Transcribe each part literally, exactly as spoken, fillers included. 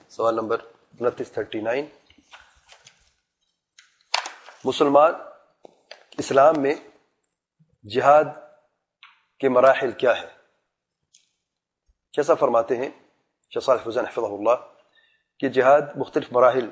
سوال نمبر انتیس thirty nine. مسلمان اسلام میں جہاد کے مراحل کیا ہے؟ کیسا فرماتے ہیں شیخ صالح فوزان حفظہ اللہ کہ جہاد مختلف مراحل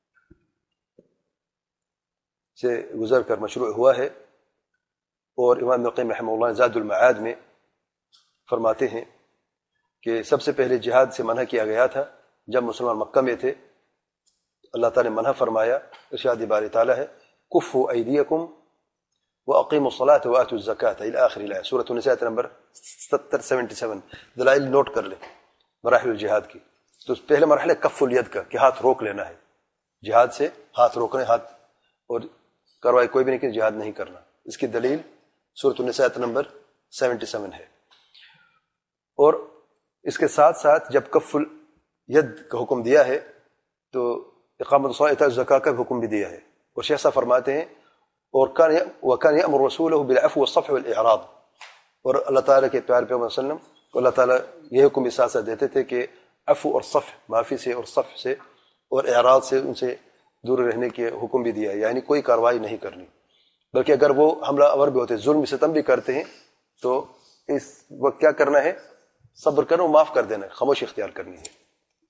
سے گزر کر مشروع ہوا ہے، اور امام ابن القیم رحمہ اللہ زاد المعاد میں فرماتے ہیں کہ سب سے پہلے جہاد سے منع کیا گیا تھا جب مسلمان مکہ میں تھے. اللہ تعالیٰ نے منع فرمایا، ارشاد باری تعالیٰ ہے کفوا ایدیکم واقیموا الصلاۃ وآتوا الزکاۃ الی آخر الآیہ، سورۃ النساء نمبر ستر سیونٹی سیون. دلائل نوٹ کر لیں مراحل الجہاد کی. تو پہلے مرحلہ کف الید کا کہ ہاتھ روک لینا ہے، جہاد سے ہاتھ روکنے، ہاتھ اور کاروائی کوئی بھی نہیں کہ جہاد نہیں کرنا. اس کی دلیل سورۃ النساء نمبر سیونٹی سیون ہے. اور اس کے ساتھ ساتھ جب کف الید کا حکم دیا ہے تو اقامت الصلاۃ ایتاء الزکاۃ کا حکم بھی دیا ہے. اور شیخ صاحب فرماتے ہیں اور کان وکان یأمر رسولہ بالعفو والصفح والإعراض، اور اللہ تعالیٰ کے پیارے پیغمبر صلی اللہ علیہ وسلم کو اللہ تعالیٰ یہ حکم بھی ساتھ ساتھ دیتے تھے کہ عفو اور صفح، معافی سے اور صفح سے اور اعراض سے ان سے دور رہنے کے حکم بھی دیا ہے، یعنی کوئی کاروائی نہیں کرنی. بلکہ اگر وہ حملہ آور بھی ہوتے، ظلم ستم بھی کرتے ہیں، تو اس وقت کیا کرنا ہے؟ صبر کرنا، معاف کر دینا ہے، خاموشی اختیار کرنی ہے.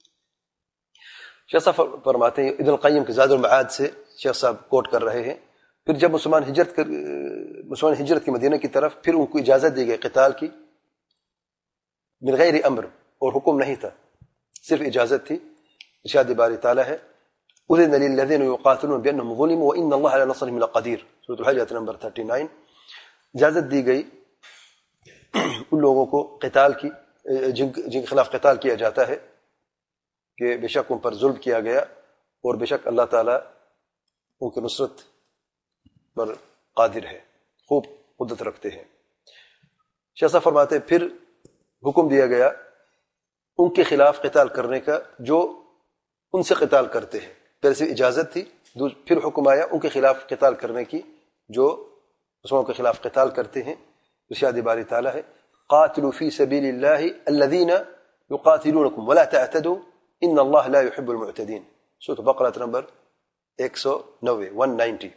شیخ صاحب فرماتے ہیں ابن القیم کے زاد المعاد سے شیخ صاحب کوٹ کر رہے ہیں. پھر جب مسلمان ہجرت کر مسلمان ہجرت کی مدینہ کی طرف، پھر ان کو اجازت دی گئی قتال کی من غیر امر، اور حکم نہیں تھا، صرف اجازت تھی. ارشاد باری تعالیٰ ہے اذن للذین یقاتلون بانہم ظلموا وان اللہ علی نصرہم لقدیر، سورۃ الحج نمبر تھرٹی نائن. اجازت دی گئی ان لوگوں کو قتال کی جن جن کے خلاف قتال کیا جاتا ہے کہ بے شک ان پر ظلم کیا گیا، اور بے شک اللہ تعالیٰ ان کی نصرت پر قادر ہے، خوب قدرت رکھتے ہیں. شیخ صاحب فرماتے ہیں پھر حکم دیا گیا ان کے خلاف قتال کرنے کا جو ان سے قتال کرتے ہیں. پہلے سے اجازت تھی، پھر حکم آیا ان کے خلاف قتال کرنے کی جو مسلمانوں کے خلاف قتال کرتے ہیں. ارشاد باری تعالیٰ ہے قاتلوا فی سبیل اللہ الذین یقاتلونکم ولا تعتدوا ان اللہ لا يحب المعتدین، سورۃ بقرہ نمبر ایک سو نوے ون نائنٹی.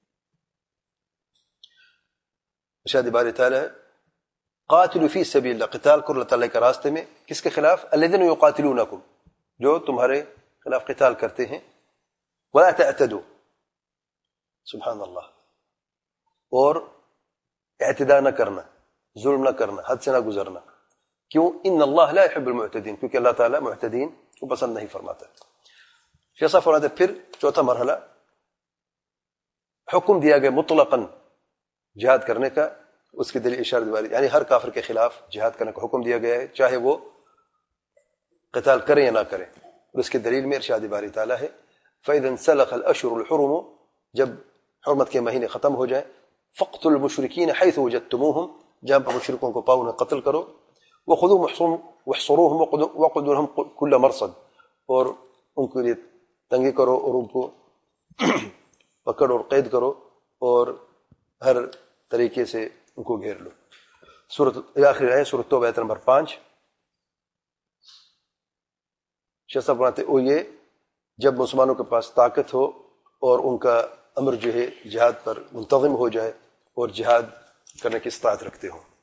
ارشاد باری تعالیٰ ہے قاتلوا فی سبیل اللہ، قتال کرو اللہ تعالیٰ کے راستے میں. کس کے خلاف؟ الذین یقاتلونکم، جو تمہارے خلاف قتال کرتے ہیں. ولا تعتدوا، سبحان اللہ، اور اعتداء نہ کرنا، ظلم نہ کرنا، حد سے نہ گزرنا. کیوں؟ ان اللہ لا يحب المعتدین، کیونکہ اللہ تعالیٰ معتدین کو پسند نہیں فرماتا. شیخ صاحب فرماتے پھر چوتھا مرحلہ حکم دیا گیا مطلقاً جہاد کرنے کا. اس کی دلیل اشارت والی، یعنی ہر کافر کے خلاف جہاد کرنے کا حکم دیا گیا ہے، چاہے وہ قتال کریں یا نہ کریں. اور اس کی دلیل میں ارشاد باری تعالیٰ ہے فَإِذَا انْسَلَخَ الْأَشْهُرُ الْحُرُمُ، جب حرمت کے مہینے ختم ہو جائیں، فَاقْتُلُوا الْمُشْرِكِينَ حَيْثُ وَجَدتُّمُوهُمْ، جہاں پر مشرکوں کو پاؤ انہیں قتل کرو. وَخُذُوهُمْ وَاحْصُرُوهُمْ وَاقْعُدُوا كُلَّ مَرْصَدٍ، اور ان کے لیے تنگی کرو اور ان کو پکڑ اور قید کرو اور ہر طریقے سے ان کو گھیر لو. سورۃ آخر ہے سورۃ توبہ آیت نمبر پانچ. شیخ صاحب بناتے او یہ جب مسلمانوں کے پاس طاقت ہو اور ان کا امر جو ہے جہاد پر منتظم ہو جائے اور جہاد کرنے کی استطاعت رکھتے ہوں.